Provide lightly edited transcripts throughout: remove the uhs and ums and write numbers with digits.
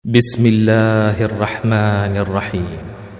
بسم الله الرحمن الرحيم.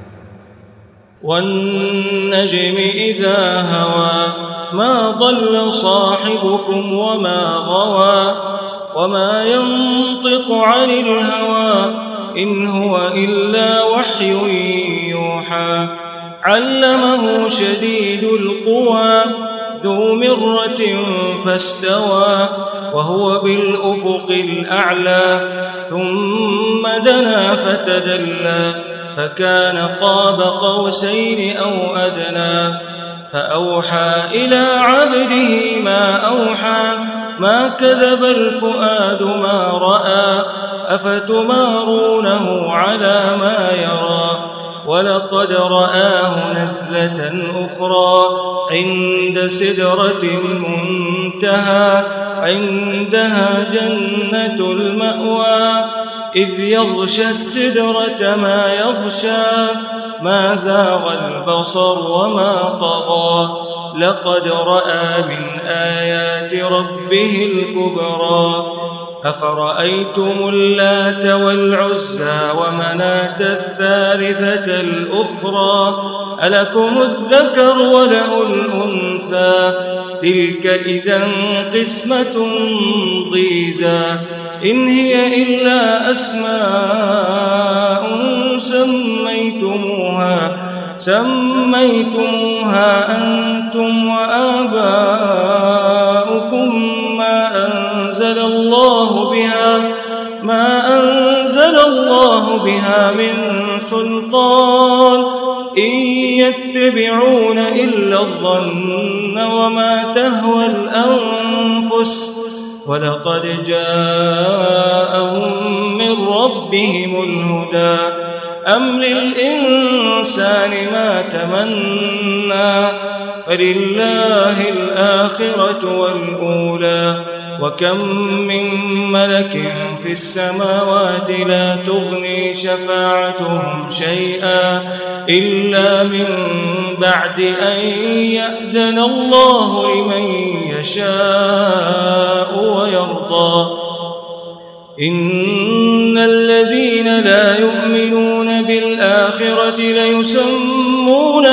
والنجم إذا هوى ما ضل صاحبكم وما غوى وما ينطق عن الهوى إن هو إلا وحي يوحى علمه شديد القوى ذو مرة فاستوى وهو بالأفق الأعلى ثم دنا فتدلى فكان قاب قوسين أو أدنى فأوحى إلى عبده ما أوحى ما كذب الفؤاد ما رأى أفتمارونه على ما يرى ولقد رآه نزلة أخرى عند سدرة المنتهى عندها جنة المأوى إذ يغشى السدرة ما يغشى ما زاغ البصر وما طغى لقد رأى من آيات ربه الكبرى أفرأيتم اللات والعزى ومناة الثالثة الأخرى ألكم الذكر وله الأنثى تلك إذا قسمة ضيزى إن هي إلا أسماء سميتموها أنتم وآباؤكم ما أنزل الله بها من سلطان إن يتبعون إلا الظن وما تهوى الأنفس ولقد جاءهم من ربهم الهدى أم للإنسان ما تمنى فلله الآخرة والأولى وكم من ملك في السماوات لا تغني شفاعتهم شيئا إلا من بعد أن يأذن الله لمن يشاء ويرضى إن الذين لا يؤمنون بالآخرة ليسمون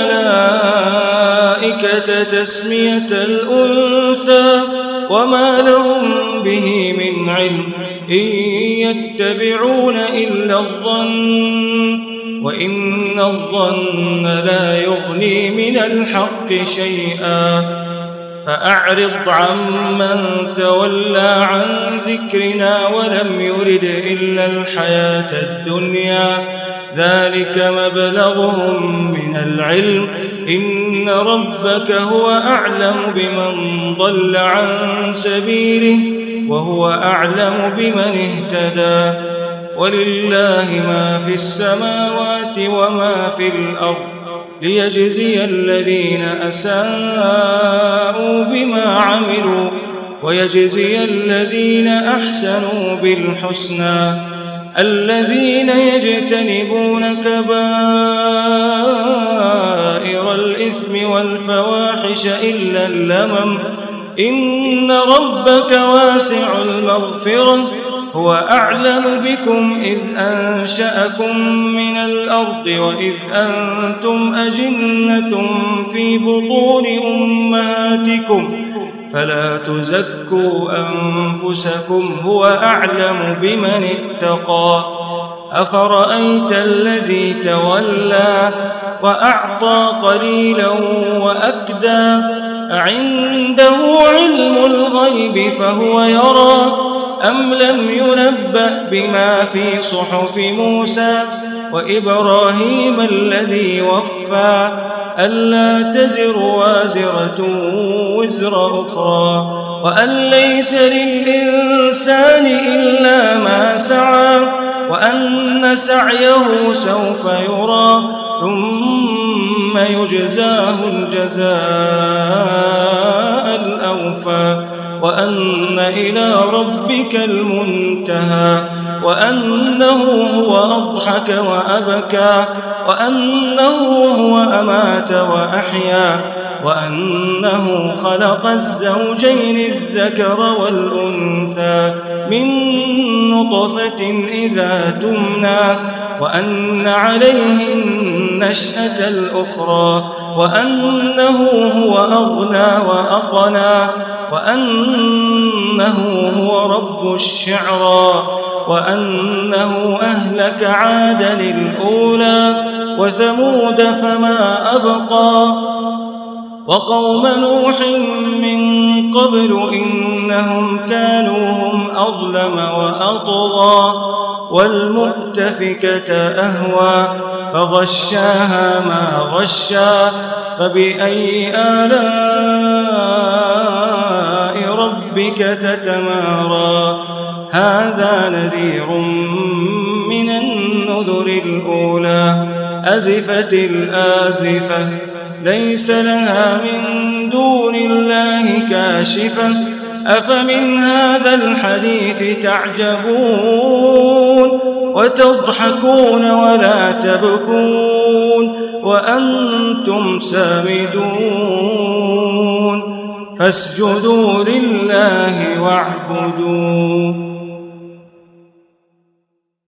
الملائكة تسمية الأنثى وما لهم به من علم إن يتبعون إلا الظن وإن الظن لا يغني من الحق شيئا فأعرض عمن تولى عن ذكرنا ولم يرد إلا الحياة الدنيا ذلك مبلغهم من العلم إن ربك هو أعلم بمن ضل عن سبيله وهو أعلم بمن اهتدى ولله ما في السماوات وما في الأرض ليجزي الذين أساءوا بما عملوا ويجزي الذين أحسنوا بالحسنى الذين يجتنبون كبائر الإثم والفواحش إلا اللمم إن ربك واسع المغفرة هو أعلم بكم إذ أنشأكم من الأرض وإذ أنتم أجنة في بطون أمهاتكم فلا تزكوا أنفسكم هو أعلم بمن اتقى أفرأيت الذي تولى وأعطى قليلا وأكدى أعنده علم الغيب فهو يرى أم لم ينبأ بما في صحف موسى وإبراهيم الذي وفى ألا تزر وازرة وزر أخرى وأن ليس للإنسان إلا ما سعى وأن سعيه سوف يرى ثم يجزاه الجزاء الأوفى وأن إلى ربك المنتهى وأنه هو أضحك وأبكى وأنه هو أمات وأحيا وأنه خلق الزوجين الذكر والأنثى من نطفة إذا تمنى وأن عليه النشأة الأخرى وأنه هو أغنى وأقنى وأنه هو رب الشعرى وأنه أهلك عادا الأولى وثمود فما أبقى وقوم نوح من قبل إنهم كانوا هم أظلم وأطغى والمؤتفكة أهوى فغشاها ما غشا فبأي آلاء ربك تتمارى هذا نذير من النذر الأولى أزفت الآزفة ليس لها من دون الله كاشفة أفمن هذا الحديث تعجبون وتضحكون ولا تبكون وأنتم سامدون فاسجدوا لله واعبدوا